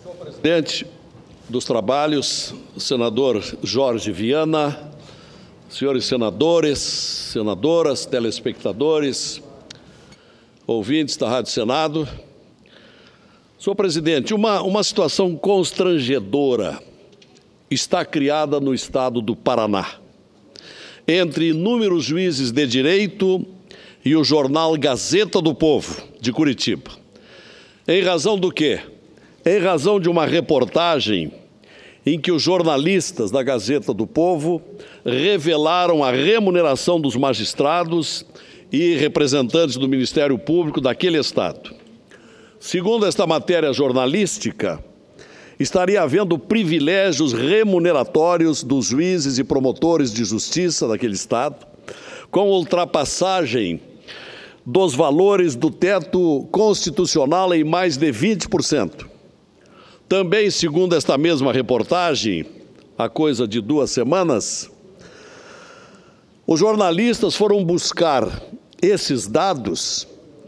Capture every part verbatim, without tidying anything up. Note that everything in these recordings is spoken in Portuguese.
Senhor presidente dos trabalhos, senador Jorge Viana, senhores senadores, senadoras, telespectadores, ouvintes da Rádio Senado. Senhor presidente, uma, uma situação constrangedora está criada no estado do Paraná, entre inúmeros juízes de direito e o jornal Gazeta do Povo, de Curitiba. Em razão do quê? Em razão de uma reportagem em que os jornalistas da Gazeta do Povo revelaram a remuneração dos magistrados e representantes do Ministério Público daquele estado. Segundo esta matéria jornalística, estaria havendo privilégios remuneratórios dos juízes e promotores de justiça daquele estado, com ultrapassagem dos valores do teto constitucional em mais de vinte por cento. Também, segundo esta mesma reportagem, há coisa de duas semanas, os jornalistas foram buscar esses dados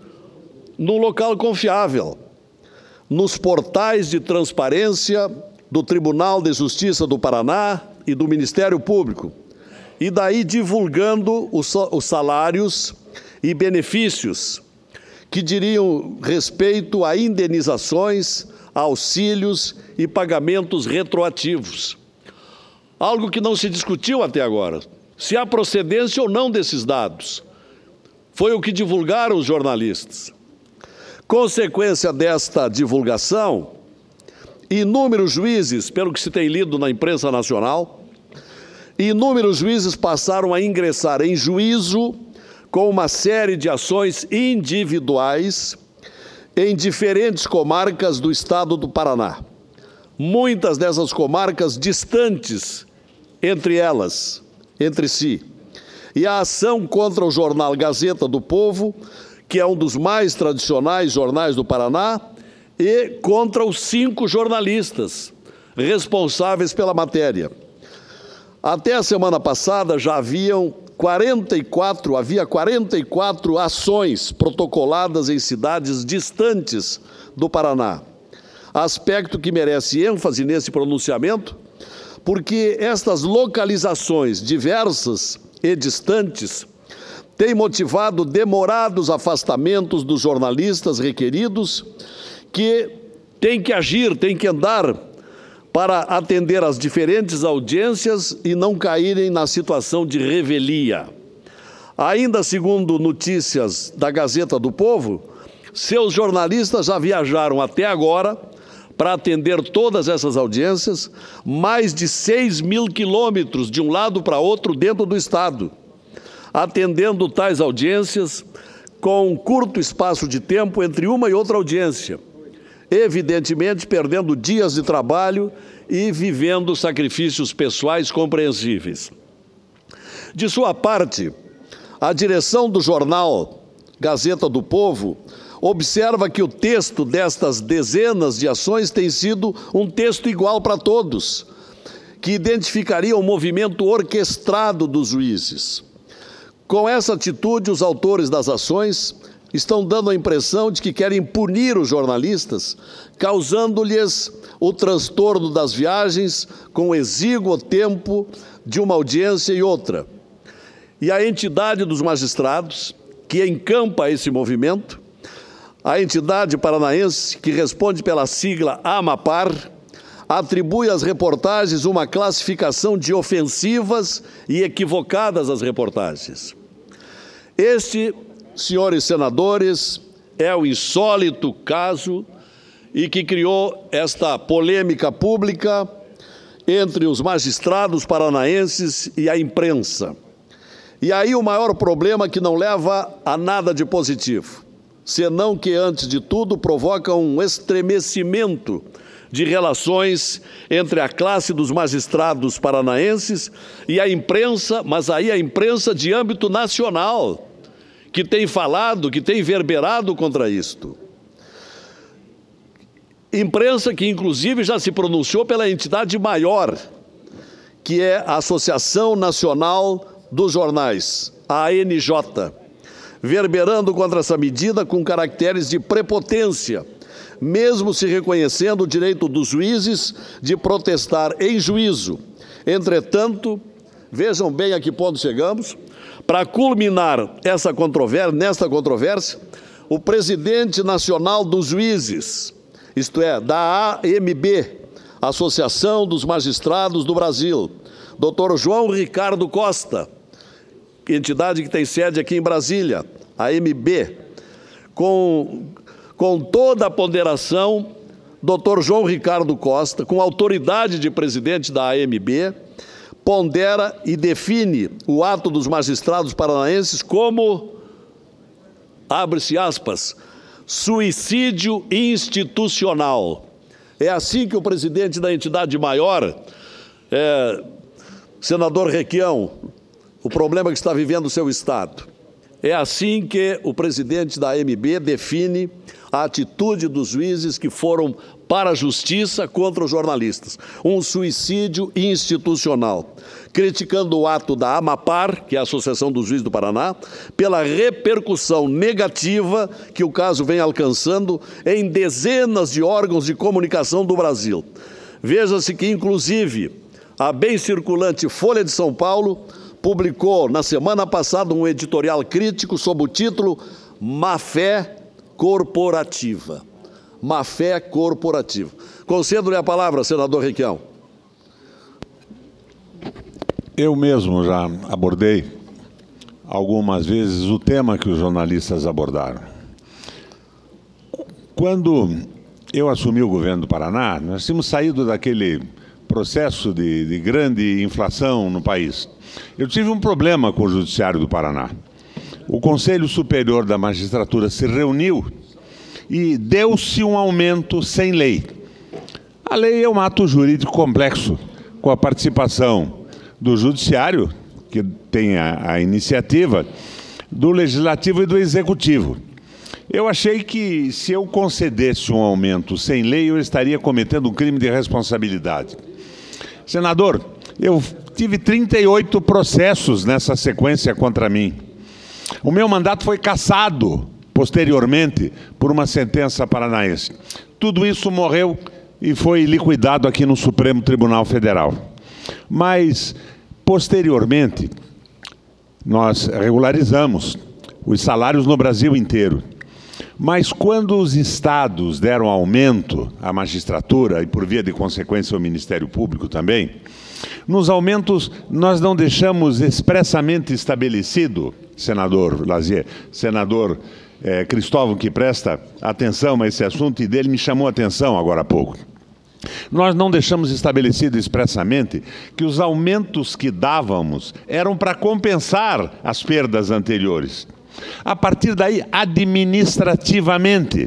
num local confiável, nos portais de transparência do Tribunal de Justiça do Paraná e do Ministério Público, e daí divulgando os salários e benefícios que diriam respeito a indenizações, auxílios e pagamentos retroativos. Algo que não se discutiu até agora, se há procedência ou não desses dados. Foi o que divulgaram os jornalistas. Consequência desta divulgação, inúmeros juízes, pelo que se tem lido na imprensa nacional, inúmeros juízes passaram a ingressar em juízo com uma série de ações individuais em diferentes comarcas do estado do Paraná. Muitas dessas comarcas distantes entre elas, entre si. E a ação contra o jornal Gazeta do Povo, que é um dos mais tradicionais jornais do Paraná, e contra os cinco jornalistas responsáveis pela matéria. Até a semana passada já haviam quarenta e quatro, havia quarenta e quatro ações protocoladas em cidades distantes do Paraná. Aspecto que merece ênfase nesse pronunciamento, porque estas localizações diversas e distantes têm motivado demorados afastamentos dos jornalistas requeridos, que têm que agir, têm que andar para atender às diferentes audiências e não caírem na situação de revelia. Ainda segundo notícias da Gazeta do Povo, seus jornalistas já viajaram até agora para atender todas essas audiências, mais de seis mil quilômetros de um lado para outro dentro do estado, atendendo tais audiências com um curto espaço de tempo entre uma e outra audiência, evidentemente perdendo dias de trabalho e vivendo sacrifícios pessoais compreensíveis. De sua parte, a direção do jornal Gazeta do Povo observa que o texto destas dezenas de ações tem sido um texto igual para todos, que identificaria o movimento orquestrado dos juízes. Com essa atitude, os autores das ações estão dando a impressão de que querem punir os jornalistas, causando-lhes o transtorno das viagens com o exíguo tempo de uma audiência e outra. E a entidade dos magistrados, que encampa esse movimento, a entidade paranaense, que responde pela sigla AMAPAR, atribui às reportagens uma classificação de ofensivas e equivocadas às reportagens. Este, senhores senadores, é o insólito caso e que criou esta polêmica pública entre os magistrados paranaenses e a imprensa. E aí o maior problema que não leva a nada de positivo, senão que, antes de tudo, provoca um estremecimento de relações entre a classe dos magistrados paranaenses e a imprensa, mas aí a imprensa de âmbito nacional, que tem falado, que tem verberado contra isto. Imprensa que, inclusive, já se pronunciou pela entidade maior, que é a Associação Nacional dos Jornais, a A N J, verberando contra essa medida com caracteres de prepotência, mesmo se reconhecendo o direito dos juízes de protestar em juízo. Entretanto, vejam bem a que ponto chegamos, para culminar essa controvérsia, nesta controvérsia, o presidente nacional dos juízes, isto é, da A M B, Associação dos Magistrados do Brasil, doutor João Ricardo Costa, entidade que tem sede aqui em Brasília, a A M B, com, com toda a ponderação, doutor João Ricardo Costa, com autoridade de presidente da A M B, pondera e define o ato dos magistrados paranaenses como, abre-se aspas, suicídio institucional. É assim que o presidente da entidade maior, é, senador Requião, o problema que está vivendo o seu Estado, é assim que o presidente da A M B define a atitude dos juízes que foram para a justiça contra os jornalistas. Um suicídio institucional, criticando o ato da AMAPAR, que é a Associação dos Juízes do Paraná, pela repercussão negativa que o caso vem alcançando em dezenas de órgãos de comunicação do Brasil. Veja-se que, inclusive, a bem circulante Folha de São Paulo publicou, na semana passada, um editorial crítico sob o título Má-fé corporativa. Má-fé corporativa. Concedo-lhe a palavra, senador Requião. Eu mesmo já abordei algumas vezes o tema que os jornalistas abordaram. Quando eu assumi o governo do Paraná, nós tínhamos saído daquele processo de, de grande inflação no país. Eu tive um problema com o Judiciário do Paraná. O Conselho Superior da Magistratura se reuniu e deu-se um aumento sem lei. A lei é um ato jurídico complexo, com a participação do Judiciário, que tem a, a iniciativa, do Legislativo e do Executivo. Eu achei que, se eu concedesse um aumento sem lei, eu estaria cometendo um crime de responsabilidade. Senador, eu tive trinta e oito processos nessa sequência contra mim. O meu mandato foi cassado posteriormente por uma sentença paranaense. Tudo isso morreu e foi liquidado aqui no Supremo Tribunal Federal. Mas, posteriormente, nós regularizamos os salários no Brasil inteiro. Mas quando os estados deram aumento à magistratura e, por via de consequência, ao Ministério Público também, nos aumentos nós não deixamos expressamente estabelecido, senador Lazier, senador é, Cristóvão, que presta atenção a esse assunto, e dele me chamou a atenção agora há pouco. Nós não deixamos estabelecido expressamente que os aumentos que dávamos eram para compensar as perdas anteriores. A partir daí, administrativamente,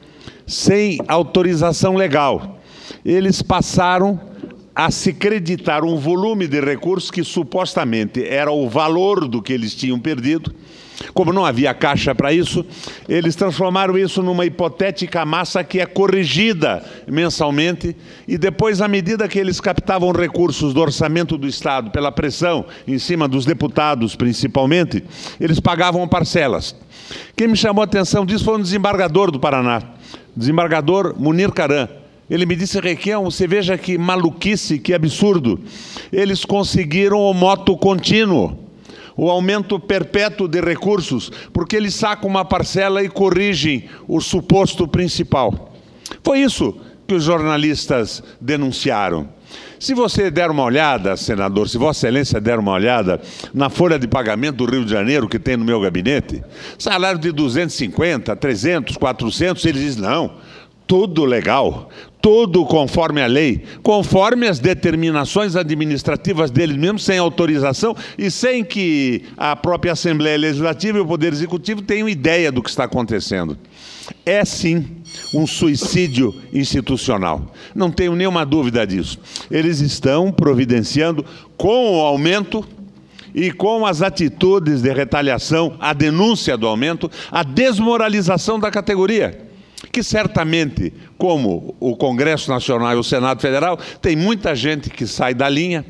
sem autorização legal, eles passaram a se creditar um volume de recursos que supostamente era o valor do que eles tinham perdido. Como não havia caixa para isso, eles transformaram isso numa hipotética massa que é corrigida mensalmente, e depois, à medida que eles captavam recursos do orçamento do Estado, pela pressão em cima dos deputados principalmente, eles pagavam parcelas. Quem me chamou a atenção disso foi um desembargador do Paraná, desembargador Munir Caram. Ele me disse: Requião, você veja que maluquice, que absurdo. Eles conseguiram o moto contínuo, o aumento perpétuo de recursos, porque eles sacam uma parcela e corrigem o suposto principal. Foi isso que os jornalistas denunciaram. Se você der uma olhada, senador, se Vossa Excelência der uma olhada na folha de pagamento do Rio de Janeiro, que tem no meu gabinete, salário de duzentos e cinquenta, trezentos, quatrocentos, eles dizem: não, tudo legal, tudo conforme a lei, conforme as determinações administrativas deles mesmos, sem autorização e sem que a própria Assembleia Legislativa e o Poder Executivo tenham ideia do que está acontecendo. É, sim, um suicídio institucional. Não tenho nenhuma dúvida disso. Eles estão providenciando, com o aumento e com as atitudes de retaliação, a denúncia do aumento, a desmoralização da categoria, que certamente, como o Congresso Nacional e o Senado Federal, tem muita gente que sai da linha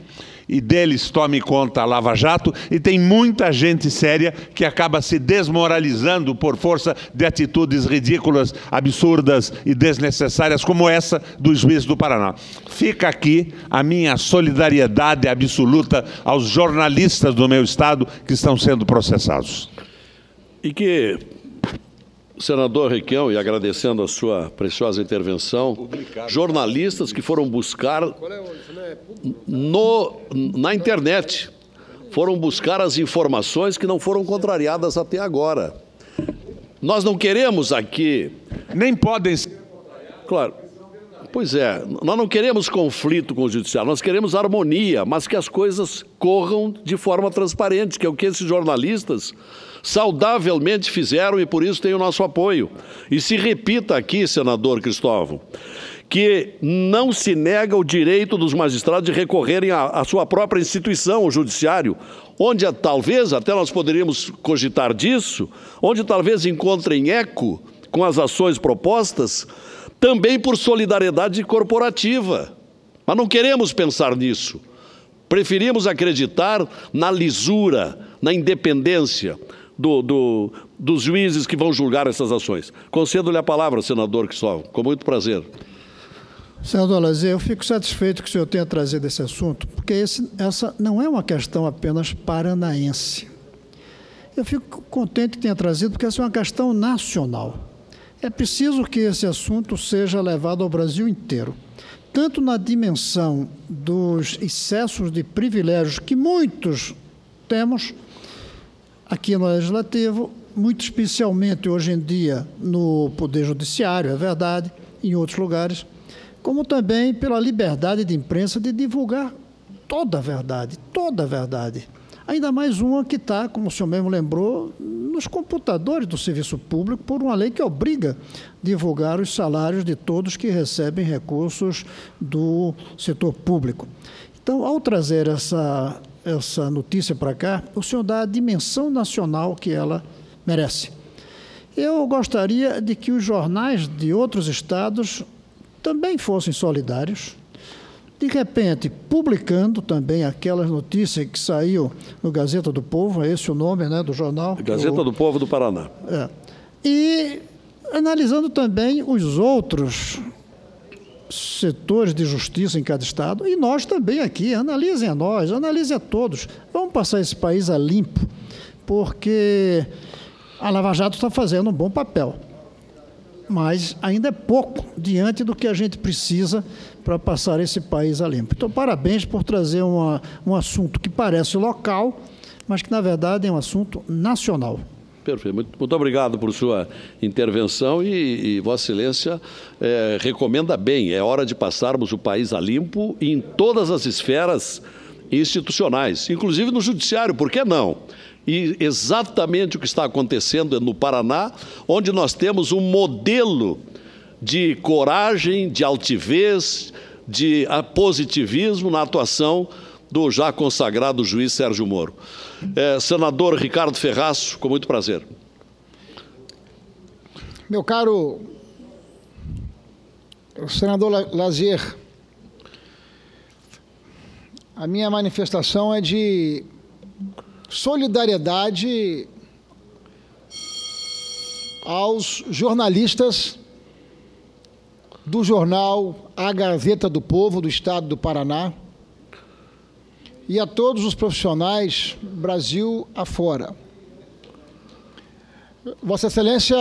e deles tome conta a Lava Jato, e tem muita gente séria que acaba se desmoralizando por força de atitudes ridículas, absurdas e desnecessárias, como essa do juiz do Paraná. Fica aqui a minha solidariedade absoluta aos jornalistas do meu estado que estão sendo processados. E que, senador Requião, e agradecendo a sua preciosa intervenção, publicado. Jornalistas que foram buscar no, na internet, foram buscar as informações que não foram contrariadas até agora. Nós não queremos aqui... Nem podem ser... Claro. Pois é, nós não queremos conflito com o judiciário, nós queremos harmonia, mas que as coisas corram de forma transparente, que é o que esses jornalistas saudavelmente fizeram e por isso tem o nosso apoio. E se repita aqui, senador Cristóvão, que não se nega o direito dos magistrados de recorrerem à, à sua própria instituição, o judiciário, onde talvez, até nós poderíamos cogitar disso, onde talvez encontrem eco com as ações propostas, também por solidariedade corporativa. Mas não queremos pensar nisso. Preferimos acreditar na lisura, na independência do, do, dos juízes que vão julgar essas ações. Concedo-lhe a palavra, senador Cristóvão, com muito prazer. Senador Lazier, eu fico satisfeito que o senhor tenha trazido esse assunto, porque esse, essa não é uma questão apenas paranaense. Eu fico contente que tenha trazido, porque essa é uma questão nacional. É preciso que esse assunto seja levado ao Brasil inteiro, tanto na dimensão dos excessos de privilégios que muitos temos aqui no Legislativo, muito especialmente hoje em dia no Poder Judiciário, é verdade, em outros lugares, como também pela liberdade de imprensa de divulgar toda a verdade, toda a verdade. Ainda mais uma que está, como o senhor mesmo lembrou, nos computadores do serviço público, por uma lei que obriga a divulgar os salários de todos que recebem recursos do setor público. Então, ao trazer essa, essa notícia para cá, o senhor dá a dimensão nacional que ela merece. Eu gostaria de que os jornais de outros estados também fossem solidários, de repente, publicando também aquelas notícias que saiu no Gazeta do Povo, é esse o nome, né, do jornal? Gazeta do, do Povo do Paraná. É. E analisando também os outros setores de justiça em cada estado, e nós também aqui, analisem a nós, analisem a todos. Vamos passar esse país a limpo, porque a Lava Jato está fazendo um bom papel, mas ainda é pouco diante do que a gente precisa para passar esse país a limpo. Então, parabéns por trazer uma, um assunto que parece local, mas que, na verdade, é um assunto nacional. Perfeito. Muito, muito obrigado por sua intervenção e, e Vossa Excelência é, recomenda bem. É hora de passarmos o país a limpo em todas as esferas institucionais, inclusive no judiciário, por que não? E exatamente o que está acontecendo no Paraná, onde nós temos um modelo de coragem, de altivez, de positivismo na atuação do já consagrado juiz Sérgio Moro. É, senador Ricardo Ferraço, com muito prazer. Meu caro senador Lazier, a minha manifestação é de solidariedade aos jornalistas do jornal A Gazeta do Povo, do Estado do Paraná, e a todos os profissionais Brasil afora. Vossa Excelência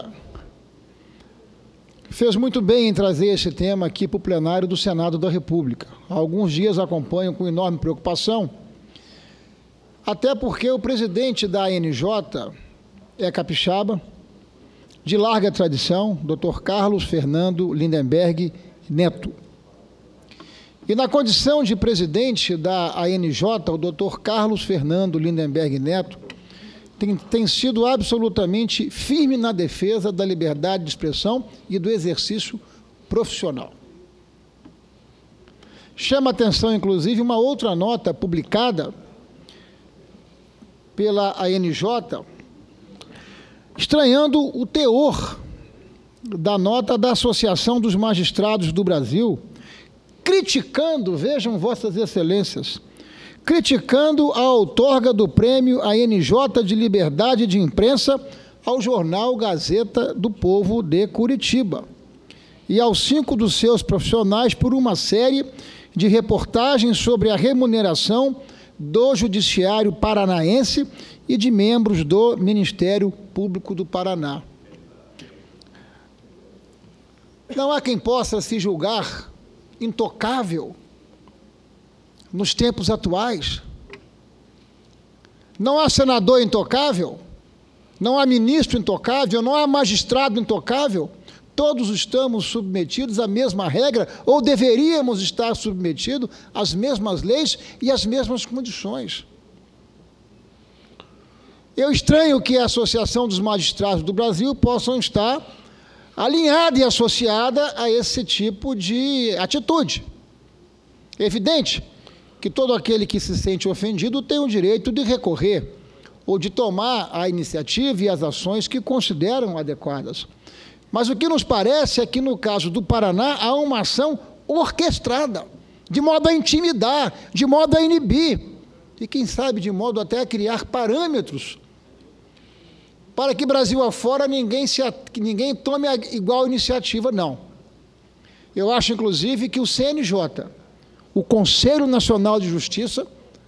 fez muito bem em trazer esse tema aqui para o plenário do Senado da República. Há alguns dias acompanho com enorme preocupação, até porque o presidente da A N J é capixaba, de larga tradição, doutor Carlos Fernando Lindenberg Neto. E na condição de presidente da A N J, o doutor Carlos Fernando Lindenberg Neto tem, tem sido absolutamente firme na defesa da liberdade de expressão e do exercício profissional. Chama atenção, inclusive, uma outra nota publicada pela A N J, estranhando o teor da nota da Associação dos Magistrados do Brasil, criticando, vejam Vossas Excelências, criticando a outorga do prêmio A N J de Liberdade de Imprensa ao jornal Gazeta do Povo de Curitiba e aos cinco dos seus profissionais por uma série de reportagens sobre a remuneração do Judiciário Paranaense e de membros do Ministério Público do Paraná. Não há quem possa se julgar intocável nos tempos atuais. Não há senador intocável, não há ministro intocável, não há magistrado intocável. Todos estamos submetidos à mesma regra, ou deveríamos estar submetidos às mesmas leis e às mesmas condições. Eu estranho que a Associação dos Magistrados do Brasil possam estar alinhada e associada a esse tipo de atitude. É evidente que todo aquele que se sente ofendido tem o direito de recorrer ou de tomar a iniciativa e as ações que consideram adequadas. Mas o que nos parece é que, no caso do Paraná, há uma ação orquestrada, de modo a intimidar, de modo a inibir, e, quem sabe, de modo até a criar parâmetros para que Brasil afora ninguém, se, que ninguém tome a igual iniciativa, não. Eu acho, inclusive, que o C N J, o Conselho Nacional de Justiça,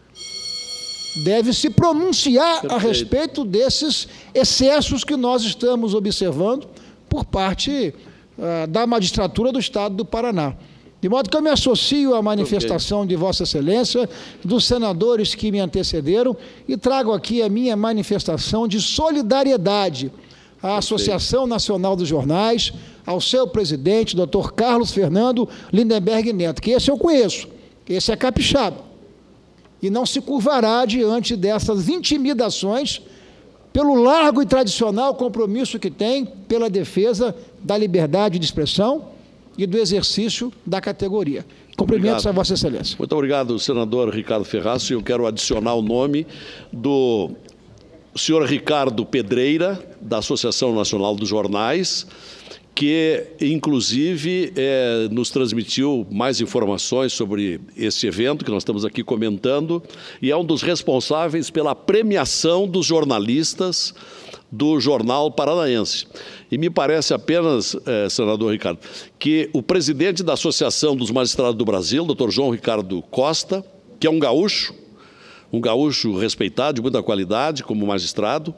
deve se pronunciar Perfeito. a respeito desses excessos que nós estamos observando por parte uh, da magistratura do Estado do Paraná. De modo que eu me associo à manifestação okay. de Vossa Excelência, dos senadores que me antecederam, e trago aqui a minha manifestação de solidariedade à Associação Nacional dos Jornais, ao seu presidente, doutor Carlos Fernando Lindenberg Neto, que esse eu conheço, esse é capixaba, e não se curvará diante dessas intimidações pelo largo e tradicional compromisso que tem pela defesa da liberdade de expressão e do exercício da categoria. Cumprimentos obrigado. a Vossa Excelência. Muito obrigado, senador Ricardo Ferraz. Eu quero adicionar o nome do senhor Ricardo Pedreira, da Associação Nacional dos Jornais, que, inclusive, é, nos transmitiu mais informações sobre esse evento que nós estamos aqui comentando, e é um dos responsáveis pela premiação dos jornalistas do Jornal Paranaense. E me parece apenas, eh, senador Ricardo, que o presidente da Associação dos Magistrados do Brasil, doutor João Ricardo Costa, que é um gaúcho, um gaúcho respeitado, de muita qualidade como magistrado,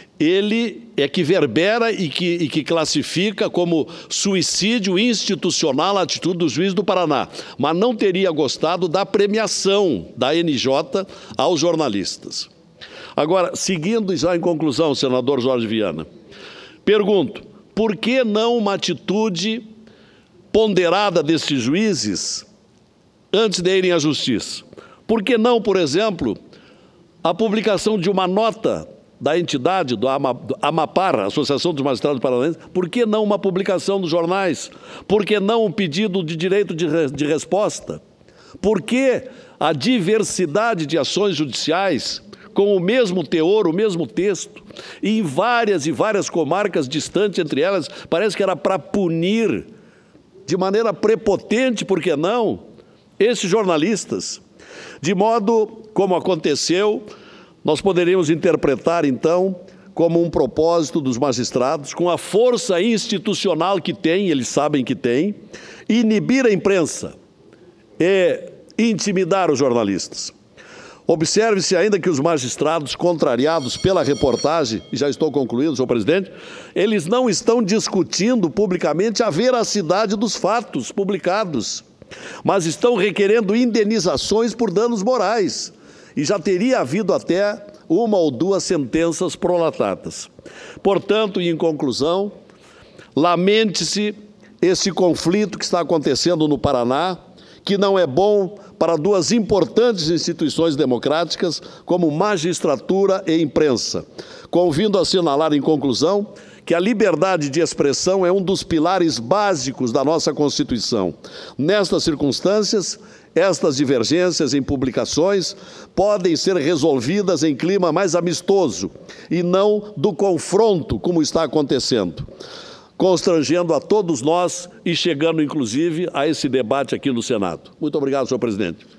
ele é que verbera e que, e que classifica como suicídio institucional a atitude do juiz do Paraná, mas não teria gostado da premiação da A N J aos jornalistas. Agora, seguindo já em conclusão, senador Jorge Viana, pergunto, por que não uma atitude ponderada desses juízes antes de irem à justiça? Por que não, por exemplo, a publicação de uma nota da entidade, do AMAPAR, Associação dos Magistrados Paranaenses, por que não uma publicação nos jornais? Por que não um pedido de direito de, re, de resposta? Por que a diversidade de ações judiciais com o mesmo teor, o mesmo texto, e em várias e várias comarcas distantes entre elas, parece que era para punir de maneira prepotente, por que não, esses jornalistas? De modo como aconteceu, nós poderíamos interpretar, então, como um propósito dos magistrados, com a força institucional que tem, eles sabem que tem, inibir a imprensa e intimidar os jornalistas. Observe-se ainda que os magistrados, contrariados pela reportagem, e já estou concluindo, senhor presidente, eles não estão discutindo publicamente a veracidade dos fatos publicados, mas estão requerendo indenizações por danos morais. E já teria havido até uma ou duas sentenças prolatadas. Portanto, e em conclusão, lamente-se esse conflito que está acontecendo no Paraná, que não é bom para duas importantes instituições democráticas, como magistratura e imprensa. Convindo a assinalar, em conclusão, que a liberdade de expressão é um dos pilares básicos da nossa Constituição. Nestas circunstâncias, estas divergências em publicações podem ser resolvidas em clima mais amistoso e não do confronto, como está acontecendo, constrangendo a todos nós e chegando, inclusive, a esse debate aqui no Senado. Muito obrigado, senhor presidente.